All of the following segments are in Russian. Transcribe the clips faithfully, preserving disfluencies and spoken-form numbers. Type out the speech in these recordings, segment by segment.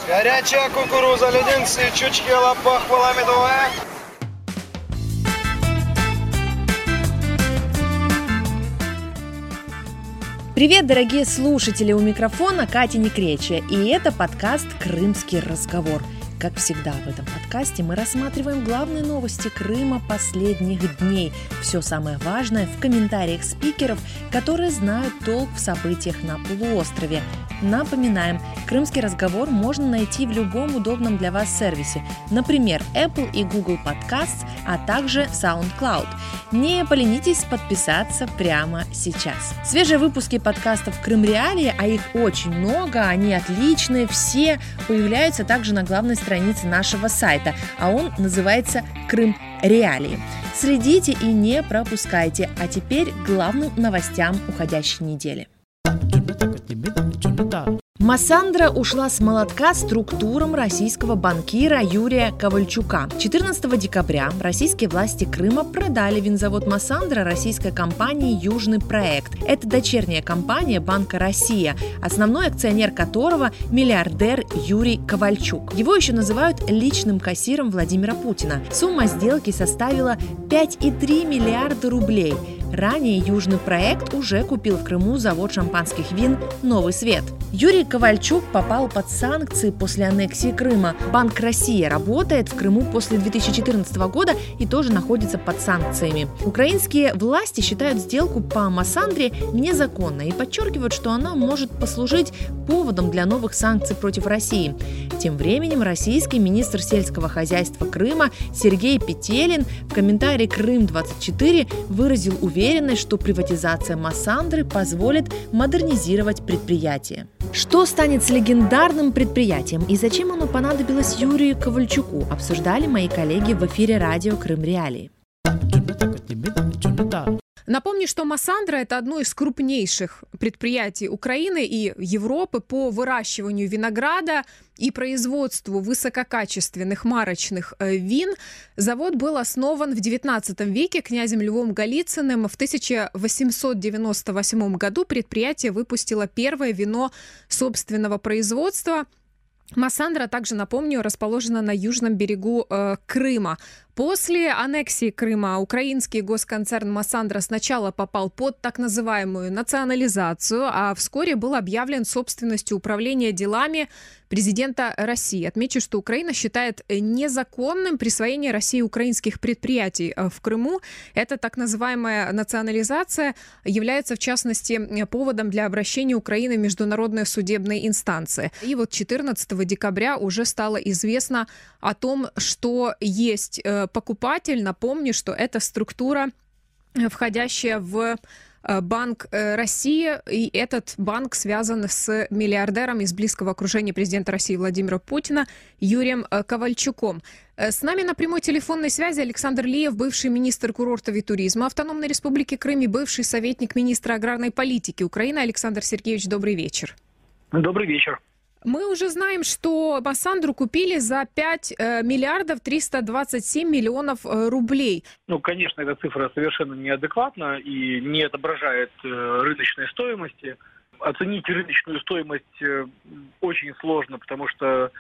Горячая кукуруза, леденцы, чучки, лопах, медовая. Привет, дорогие слушатели! У микрофона Катя Некречия, и это подкаст «Крымский разговор». Как всегда в этом подкасте мы рассматриваем главные новости Крыма последних дней. Все самое важное в комментариях спикеров, которые знают толк в событиях на полуострове. Напоминаем, «Крымский разговор» можно найти в любом удобном для вас сервисе, например, Apple и Google Podcasts, а также SoundCloud. Не поленитесь подписаться прямо сейчас. Свежие выпуски подкастов «Крым Реалии», а их очень много, они отличные, все появляются также на главной странице нашего сайта, а он называется «Крым Реалии». Следите и не пропускайте. А теперь к главным новостям уходящей недели. Массандра ушла с молотка структурам российского банкира Юрия Ковальчука. четырнадцатого декабря российские власти Крыма продали винзавод Массандра российской компании «Южный проект». Это дочерняя компания Банка Россия, основной акционер которого миллиардер Юрий Ковальчук. Его еще называют личным кассиром Владимира Путина. Сумма сделки составила пять целых три десятых миллиарда рублей. Ранее «Южный проект» уже купил в Крыму завод шампанских вин «Новый свет». Юрий Ковальчук попал под санкции после аннексии Крыма. Банк Россия работает в Крыму после две тысячи четырнадцатого года и тоже находится под санкциями. Украинские власти считают сделку по Массандре незаконной и подчеркивают, что она может послужить поводом для новых санкций против России. Тем временем российский министр сельского хозяйства Крыма Сергей Петелин в комментарии «Крым двадцать четыре» выразил уверенность, что приватизация Массандры позволит модернизировать предприятие. Что станет с легендарным предприятием и зачем оно понадобилось Юрию Ковальчуку, обсуждали мои коллеги в эфире радио «Крым Реалии». Напомню, что Массандра – это одно из крупнейших предприятий Украины и Европы по выращиванию винограда и производству высококачественных марочных вин. Завод был основан в девятнадцатом веке князем Львом Голицыным. В тысяча восемьсот девяносто восьмом году предприятие выпустило первое вино собственного производства. Массандра, также напомню, расположена на южном берегу э, Крыма. После аннексии Крыма украинский госконцерн Массандра сначала попал под так называемую национализацию, а вскоре был объявлен собственностью управления делами президента России. Отмечу, что Украина считает незаконным присвоение России украинских предприятий в Крыму. Эта так называемая национализация является, в частности, поводом для обращения Украины в международные судебные инстанции. И вот четырнадцатого декабря уже стало известно о том, что есть покупатель. Напомню, что это структура, входящая в Банк России, и этот банк связан с миллиардером из близкого окружения президента России Владимира Путина Юрием Ковальчуком. С нами на прямой телефонной связи Александр Лиев, бывший министр курортов и туризма Автономной Республики Крым и бывший советник министра аграрной политики Украины. Александр Сергеевич, добрый вечер. Добрый вечер. Мы уже знаем, что Массандру купили за пять миллиардов триста двадцать семь миллионов рублей. Ну, конечно, эта цифра совершенно неадекватна и не отображает рыночной стоимости. Оценить рыночную стоимость очень сложно, потому что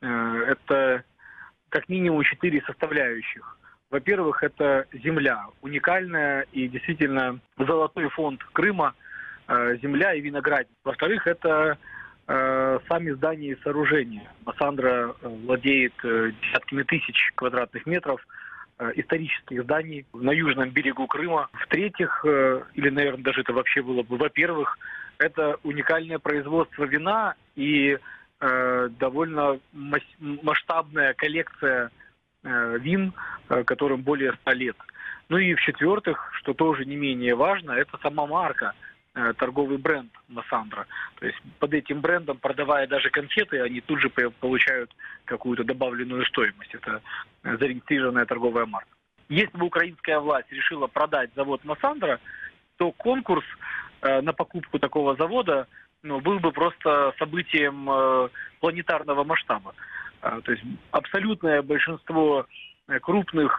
это как минимум четыре составляющих. Во-первых, это земля, уникальная и действительно золотой фонд Крыма, земля и виноградник. Во-вторых, это сами здания и сооружения. Массандра владеет десятками тысяч квадратных метров исторических зданий на южном берегу Крыма. В-третьих, или, наверное, даже это вообще было бы, во-первых, это уникальное производство вина и э, довольно масштабная коллекция э, вин, э, которым более ста лет. Ну и в-четвертых, что тоже не менее важно, это сама марка, торговый бренд Массандра. То есть под этим брендом, продавая даже конфеты, они тут же получают какую-то добавленную стоимость. Это зарегистрированная торговая марка. Если бы украинская власть решила продать завод Массандра, то конкурс на покупку такого завода ну, был бы просто событием планетарного масштаба. То есть абсолютное большинство крупных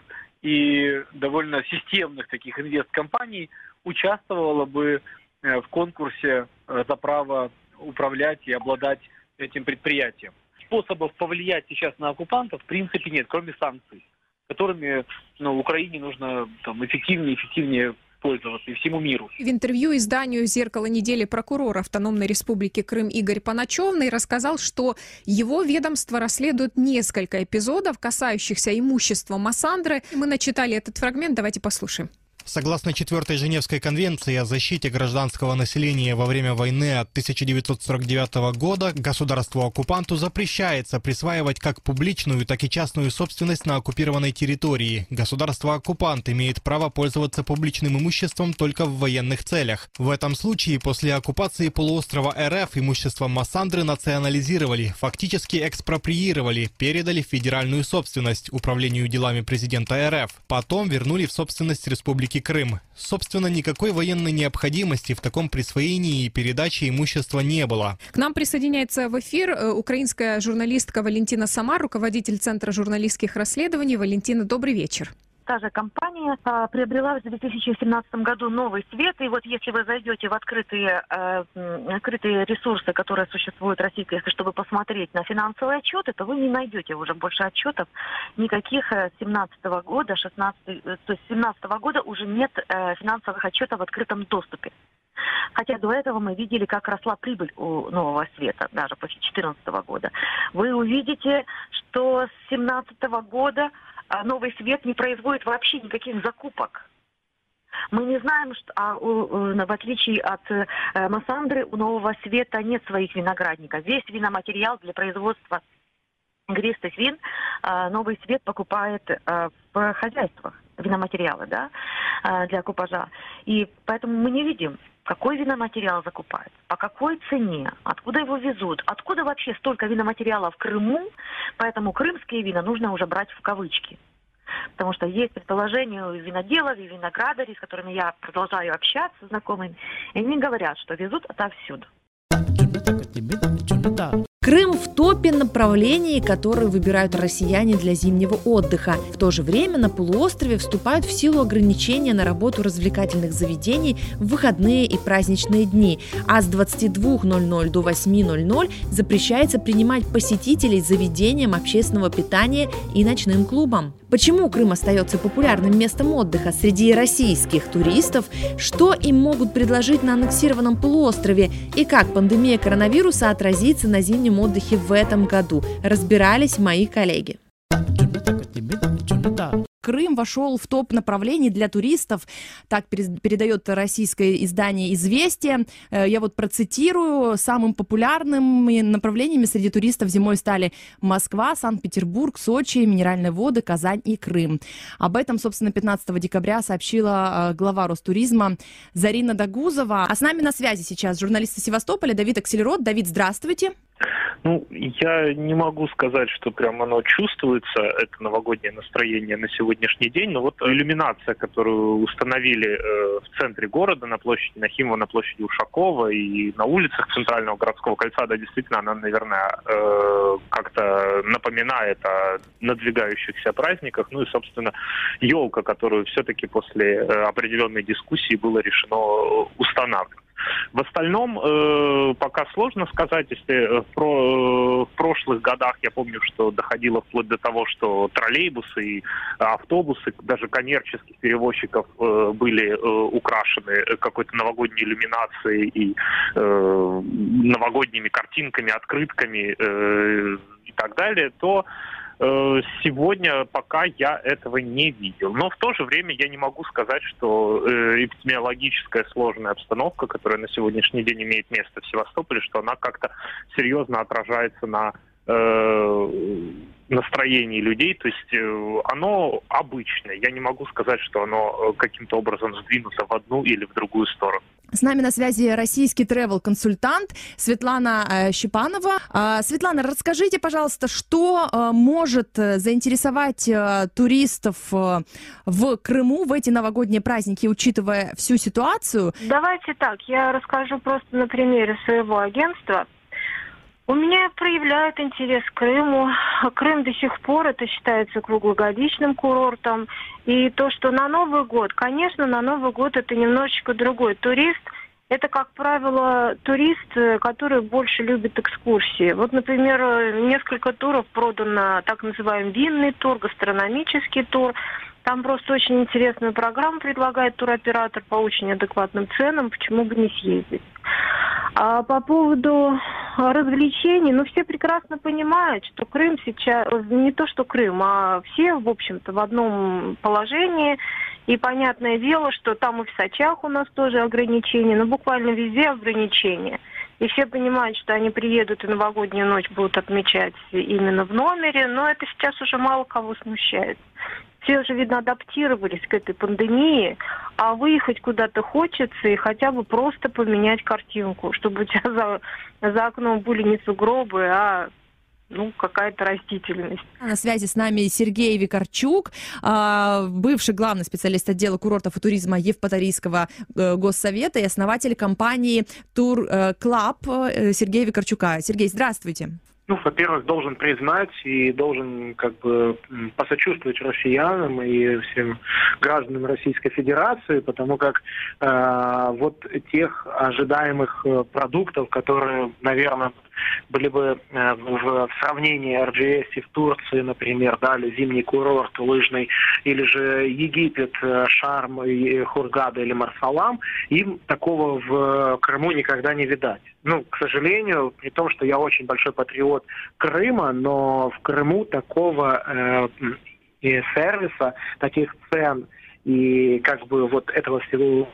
и довольно системных таких инвесткомпаний участвовало бы в конкурсе за право управлять и обладать этим предприятием. способов повлиять сейчас на оккупантов в принципе нет, кроме санкций, которыми ну, Украине нужно там, эффективнее, эффективнее пользоваться и всему миру. В интервью изданию «Зеркало недели» прокурор Автономной Республики Крым Игорь Поначевный рассказал, что его ведомство расследует несколько эпизодов, касающихся имущества Массандры. Мы начитали этот фрагмент, давайте послушаем. Согласно четвёртой Женевской конвенции о защите гражданского населения во время войны от тысяча девятьсот сорок девятого года государству-оккупанту запрещается присваивать как публичную, так и частную собственность на оккупированной территории. Государство-оккупант имеет право пользоваться публичным имуществом только в военных целях. В этом случае после оккупации полуострова РФ имущество Массандры национализировали, фактически экспроприировали, передали в федеральную собственность управлению делами президента РФ. Потом вернули в собственность республики Крым. Собственно, никакой военной необходимости в таком присвоении и передаче имущества не было. К нам присоединяется в эфир украинская журналистка Валентина Самар, руководитель Центра журналистских расследований. Валентина, добрый вечер. Та же компания а, приобрела в две тысячи семнадцатом году новый свет, и вот если вы зайдете в открытые, а, открытые ресурсы, которые существуют в России, если чтобы посмотреть на финансовые отчеты, то вы не найдете уже больше отчетов никаких с семнадцатого года, шестнадцатого, то есть с семнадцатого года уже нет а, финансовых отчетов в открытом доступе. Хотя до этого мы видели, как росла прибыль у нового света, даже после две тысячи четырнадцатого года. Вы увидите, что с две тысячи семнадцатого года новый свет не производит вообще никаких закупок. Мы не знаем, что, а, у, в отличие от э, Массандры, у нового света нет своих виноградников. Весь виноматериал для производства игристых вин э, новый свет покупает э, в хозяйствах, виноматериалы, да, э, для купажа. И поэтому мы не видим, какой виноматериал закупают, по какой цене, откуда его везут, откуда вообще столько виноматериала в Крыму. Поэтому крымские вина нужно уже брать в кавычки. Потому что есть предположения у виноделов и виноградарей, с которыми я продолжаю общаться, знакомыми, и они говорят, что везут отовсюду. Крым в топе направлений, которые выбирают россияне для зимнего отдыха. В то же время на полуострове вступают в силу ограничения на работу развлекательных заведений в выходные и праздничные дни, а с двадцати двух ноль-ноль до восьми ноль-ноль запрещается принимать посетителей заведениям общественного питания и ночным клубам. Почему Крым остается популярным местом отдыха среди российских туристов, что им могут предложить на аннексированном полуострове и как пандемия коронавируса отразится на зимнем отдыхе в этом году, разбирались мои коллеги. Крым вошел в топ направлений для туристов, так передает российское издание «Известия». Я вот процитирую: самым популярным направлениями среди туристов зимой стали Москва, Санкт-Петербург, Сочи, Минеральные воды, Казань и Крым. Об этом, собственно, пятнадцатого декабря сообщила глава Ростуризма Зарина Дагузова. А с нами на связи сейчас журналист из Севастополя Давид Аксельрод. Давид, здравствуйте. Ну, я не могу сказать, что прям оно чувствуется, это новогоднее настроение на сегодняшний день, но вот иллюминация, которую установили э, в центре города, на площади Нахимова, на площади Ушакова и на улицах Центрального городского кольца, да, действительно, она, наверное, э, как-то напоминает о надвигающихся праздниках. Ну и, собственно, елка, которую все-таки после э, определенной дискуссии было решено устанавливать. В остальном э, пока сложно сказать. Если в, про, в прошлых годах я помню, что доходило вплоть до того, что троллейбусы и автобусы, даже коммерческих перевозчиков э, были э, украшены какой-то новогодней иллюминацией и э, новогодними картинками, открытками э, и так далее, то сегодня пока я этого не видел. Но в то же время я не могу сказать, что э, эпидемиологическая сложная обстановка, которая на сегодняшний день имеет место в Севастополе, что она как-то серьезно отражается на э, настроении людей. То есть э, оно обычное. Я не могу сказать, что оно каким-то образом сдвинуто в одну или в другую сторону. С нами на связи российский тревел-консультант Светлана э, Щепанова. Э, Светлана, расскажите, пожалуйста, что э, может заинтересовать э, туристов э, в Крыму в эти новогодние праздники, учитывая всю ситуацию? Давайте так, я расскажу просто на примере своего агентства. У меня проявляет интерес к Крыму. Крым до сих пор это считается круглогодичным курортом. И то, что на Новый год, конечно, на Новый год это немножечко другой турист. это, как правило, турист, который больше любит экскурсии. Вот, например, несколько туров продано, так называемый винный тур, гастрономический тур. Там просто очень интересную программу предлагает туроператор по очень адекватным ценам, почему бы не съездить. А по поводу развлечений, ну, все прекрасно понимают, что Крым сейчас, не то что Крым, а все, в общем-то, в одном положении. И понятное дело, что там и в Сочах у нас тоже ограничения, но буквально везде ограничения. И все понимают, что они приедут и новогоднюю ночь будут отмечать именно в номере, но это сейчас уже мало кого смущает. Все уже, видно, адаптировались к этой пандемии, а выехать куда-то хочется и хотя бы просто поменять картинку, чтобы у тебя за, за окном были не сугробы, а ну, какая-то растительность. На связи с нами Сергей Викарчук, бывший главный специалист отдела курортов и туризма Евпаторийского госсовета и основатель компании Тур Клаб Сергея Викарчука. Сергей, здравствуйте. Ну, во-первых, должен признать и должен как бы посочувствовать россиянам и всем гражданам Российской Федерации, потому как э, вот тех ожидаемых продуктов, которые, наверное, были бы э, в, в сравнении эр джи эс в Турции, например, дали зимний курорт лыжный, или же Египет, Шарм, Хургада или Марсалам, им такого в Крыму никогда не видать. Ну, к сожалению, при том, что я очень большой патриот Крыма, но в Крыму такого э, и сервиса, таких цен и как бы вот этого всего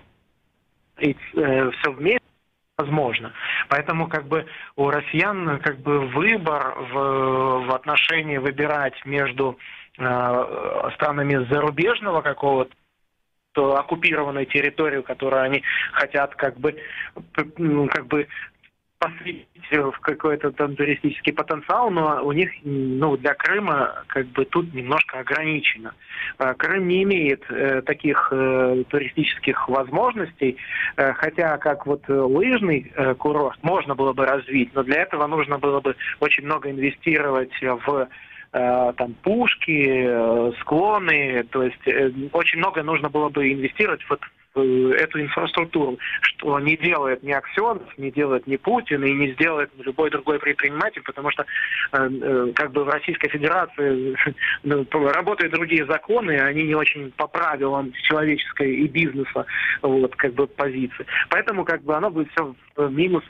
и, э, все вместе возможно. Поэтому как бы у россиян как бы выбор в, в отношении выбирать между э, странами зарубежного какого-то оккупированной территории, которую они хотят как бы, ну, как бы посвятить в какой-то там туристический потенциал, но у них, ну, для Крыма как бы тут немножко ограничено. Крым не имеет э, таких э, туристических возможностей, э, хотя как вот лыжный э, курорт можно было бы развить, но для этого нужно было бы очень много инвестировать в там пушки, склоны, то есть очень много нужно было бы инвестировать вот в эту инфраструктуру, что не делает ни Аксенов, не делает ни Путин и не сделает любой другой предприниматель, потому что как бы в Российской Федерации работают другие законы, они не очень по правилам человеческой и бизнеса вот как бы позиции. Поэтому как бы оно будет все в минус.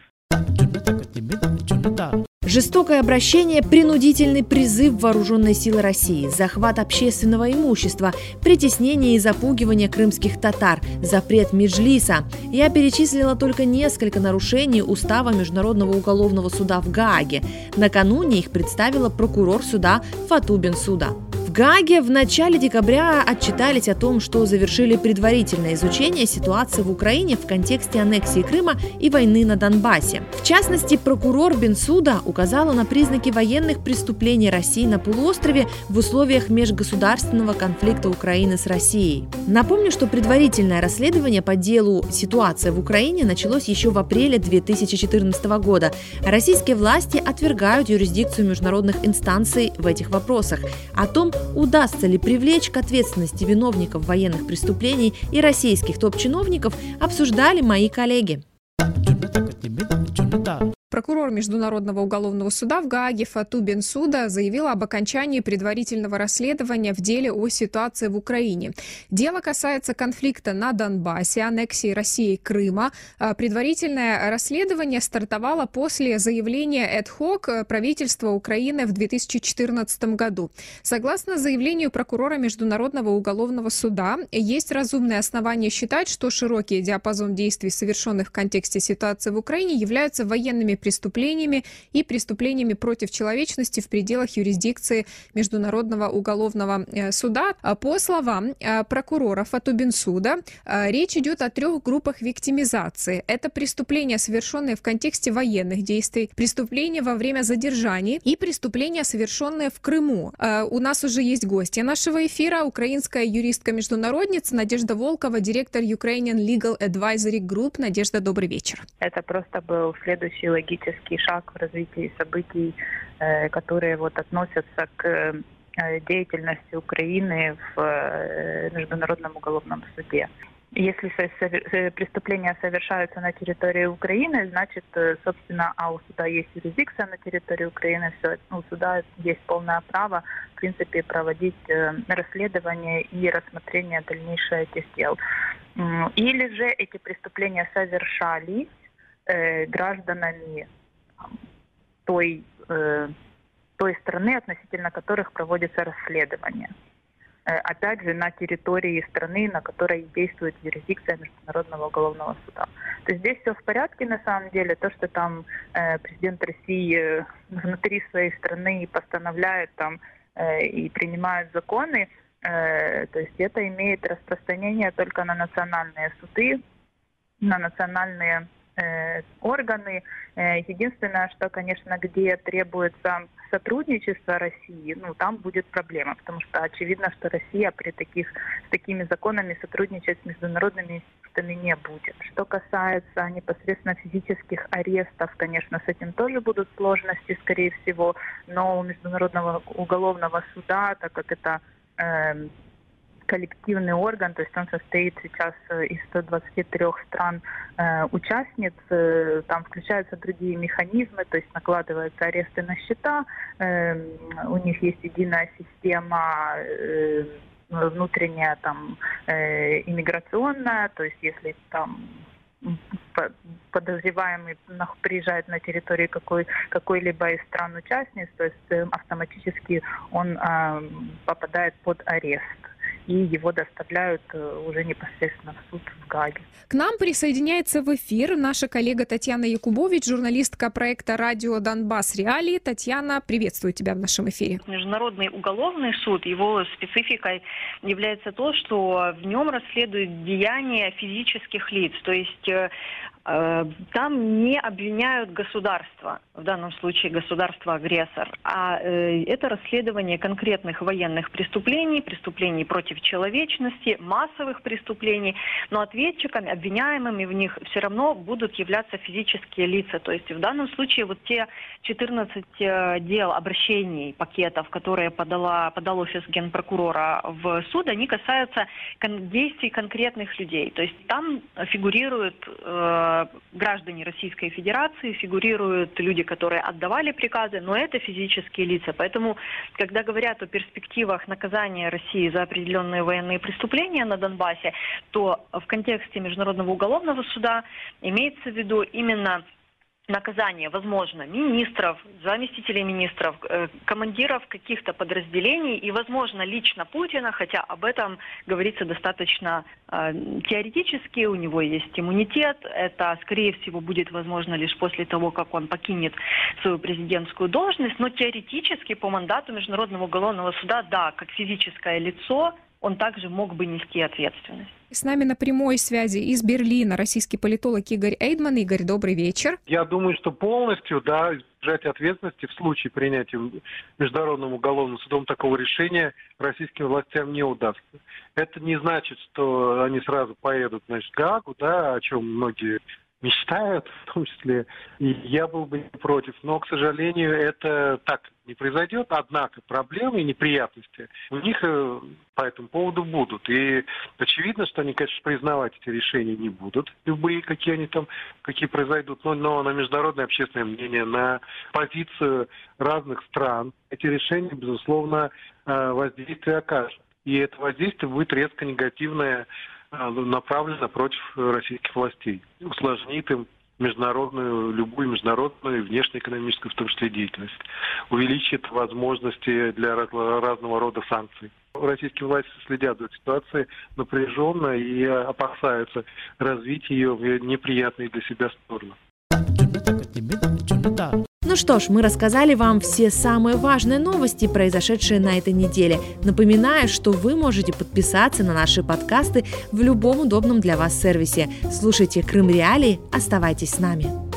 Жестокое обращение, принудительный призыв в вооруженные силы России, захват общественного имущества, притеснение и запугивание крымских татар, запрет Меджлиса. Я перечислила только несколько нарушений устава Международного уголовного суда в Гааге. Накануне их представила прокурор суда Фату Бенсуда. В Гааге в начале декабря отчитались о том, что завершили предварительное изучение ситуации в Украине в контексте аннексии Крыма и войны на Донбассе. В частности, прокурор Бенсуда указала на признаки военных преступлений России на полуострове в условиях межгосударственного конфликта Украины с Россией. Напомню, что предварительное расследование по делу «Ситуация в Украине» началось еще в апреле две тысячи четырнадцатого года. Российские власти отвергают юрисдикцию международных инстанций в этих вопросах. О том, удастся ли привлечь к ответственности виновников военных преступлений и российских топ-чиновников, обсуждали мои коллеги. Прокурор Международного уголовного суда в Гааге Фату Бенсуда заявила об окончании предварительного расследования в деле о ситуации в Украине. Дело касается конфликта на Донбассе, аннексии России Крыма. Предварительное расследование стартовало после заявления эд-хок правительства Украины в две тысячи четырнадцатом году. Согласно заявлению прокурора Международного уголовного суда, есть разумные основания считать, что широкий диапазон действий, совершенных в контексте ситуации в Украине, являются военными преступлениями и преступлениями против человечности в пределах юрисдикции Международного уголовного суда. По словам прокурора Фату Бенсуда, речь идет о трех группах виктимизации. Это преступления, совершенные в контексте военных действий, преступления во время задержаний и преступления, совершенные в Крыму. У нас уже есть гости нашего эфира, украинская юристка-международница Надежда Волкова, директор Ukrainian Legal Advisory Group. Надежда, добрый вечер. Это просто был следующий логический шаг в развитии событий, которые вот относятся к деятельности Украины в Международном уголовном суде. Если преступления совершаются на территории Украины, значит, собственно, а у суда есть юрисдикция на территории Украины, все, у суда есть полное право, в принципе, проводить расследование и рассмотрение дальнейшее этих дел. Или же эти преступления совершались э, гражданами той, э, той страны, относительно которых проводится расследование. Опять же, на территории страны, на которой действует юрисдикция Международного уголовного суда. То есть здесь все в порядке на самом деле. То, что там э, президент России э, внутри своей страны постановляет там, э, и принимает законы, э, то есть это имеет распространение только на национальные суды, на национальные э, органы. Э, единственное, что, конечно, где требуется сотрудничество России, ну, там будет проблема, потому что очевидно, что Россия при таких, с такими законами сотрудничать с международными институтами не будет. Что касается непосредственно физических арестов, конечно, с этим тоже будут сложности, скорее всего, но у Международного уголовного суда, так как это э, коллективный орган, то есть он состоит сейчас из ста двадцати трёх стран э, участниц, э, там включаются другие механизмы, то есть накладываются аресты на счета, э, у них есть единая система э, внутренняя, там, э, иммиграционная, то есть если там подозреваемый приезжает на территорию какой, какой-либо из стран-участниц, то есть э, автоматически он э, попадает под арест. И его доставляют уже непосредственно в суд в Гааге. К нам присоединяется в эфир наша коллега Татьяна Якубович, журналистка проекта «Радио Донбасс Реалии». Татьяна, приветствую тебя в нашем эфире. Международный уголовный суд, его спецификой является то, что в нем расследуют деяния физических лиц, то есть там не обвиняют государство, в данном случае государство-агрессор, а э, это расследование конкретных военных преступлений, преступлений против человечности, массовых преступлений, но ответчиками, обвиняемыми в них все равно будут являться физические лица. То есть в данном случае вот те четырнадцать дел, обращений, пакетов, которые подала, подал офис генпрокурора в суд, они касаются кон- действий конкретных людей. То есть там фигурируют э, граждане Российской Федерации, фигурируют люди, которые отдавали приказы, но это физические лица. Поэтому, когда говорят о перспективах наказания России за определенные военные преступления на Донбассе, то в контексте Международного уголовного суда имеется в виду именно наказание, возможно, министров, заместителей министров, э, командиров каких-то подразделений и, возможно, лично Путина, хотя об этом говорится достаточно э, теоретически, у него есть иммунитет, это, скорее всего, будет возможно лишь после того, как он покинет свою президентскую должность, но теоретически по мандату Международного уголовного суда, да, как физическое лицо, он также мог бы нести ответственность. С нами на прямой связи из Берлина российский политолог Игорь Эйдман. Игорь, добрый вечер. Я думаю, что полностью, да, избежать ответственности в случае принятия Международным уголовным судом такого решения российским властям не удастся. Это не значит, что они сразу поедут, значит, в Гаагу, да, о чем многие мечтают, в том числе, и я был бы не против. Но, к сожалению, это так не произойдет. Однако проблемы и неприятности у них по этому поводу будут. И очевидно, что они, конечно, признавать эти решения не будут, любые, какие они там, какие произойдут, но, но на международное общественное мнение, на позицию разных стран эти решения, безусловно, воздействие окажут. И это воздействие будет резко негативное, направлена против российских властей, усложнит им международную, любую международную внешнеэкономическую, в том числе, деятельность, увеличит возможности для разного рода санкций. Российские власти следят за ситуацией напряженно и опасаются развить ее в неприятные для себя стороны. Ну что ж, мы рассказали вам все самые важные новости, произошедшие на этой неделе. Напоминаю, что вы можете подписаться на наши подкасты в любом удобном для вас сервисе. Слушайте Крым Реалии, оставайтесь с нами.